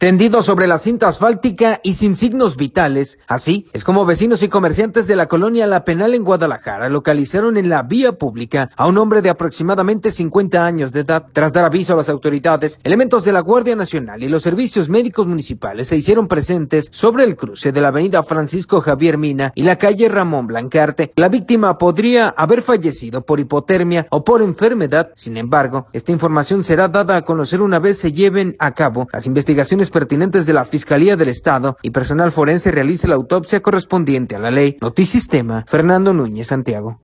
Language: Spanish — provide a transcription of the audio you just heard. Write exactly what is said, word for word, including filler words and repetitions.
tendido sobre la cinta asfáltica y sin signos vitales. Así es como vecinos y comerciantes de la colonia La Penal en Guadalajara localizaron en la vía pública a un hombre de aproximadamente cincuenta años de edad. Tras dar aviso a las autoridades, elementos de la Guardia Nacional y los servicios médicos municipales se hicieron presentes sobre el cruce de la avenida Francisco Javier Mina y la calle Ramón Blancarte. La víctima podría haber fallecido por hipotermia o por enfermedad. Sin embargo, esta información será dada a conocer una vez se lleven a cabo las investigaciones pertinentes de la Fiscalía del Estado y personal forense realice la autopsia correspondiente a la ley. Notisistema, Fernando Núñez, Santiago.